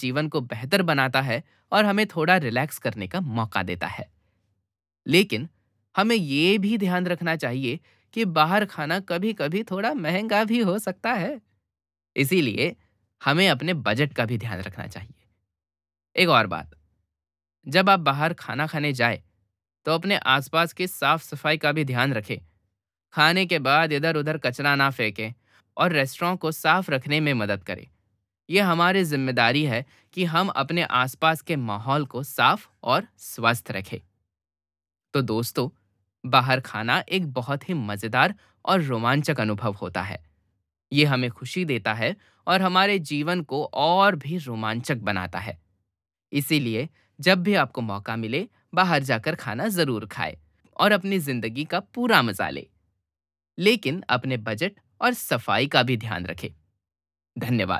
जीवन को बेहतर बनाता है और हमें थोड़ा रिलैक्स करने का मौका देता है। लेकिन हमें ये भी ध्यान रखना चाहिए कि बाहर खाना कभी-कभी थोड़ा महंगा भी हो सकता है। इसीलिए हमें अपने बजट का भी ध्यान रखना चाहिए। एक और बात, जब आप बाहर खाना खाने जाए तो अपने आसपास की साफ सफाई का भी ध्यान रखें। खाने के बाद इधर उधर कचरा ना फेंकें और रेस्टोरेंट को साफ रखने में मदद करें। यह हमारी जिम्मेदारी है कि हम अपने आसपास के माहौल को साफ और स्वस्थ रखें। तो दोस्तों, बाहर खाना एक बहुत ही मज़ेदार और रोमांचक अनुभव होता है। ये हमें खुशी देता है और हमारे जीवन को और भी रोमांचक बनाता है। इसीलिए जब भी आपको मौका मिले, बाहर जाकर खाना ज़रूर खाएं और अपनी ज़िंदगी का पूरा मज़ा लें। लेकिन अपने बजट और सफाई का भी ध्यान रखें। धन्यवाद।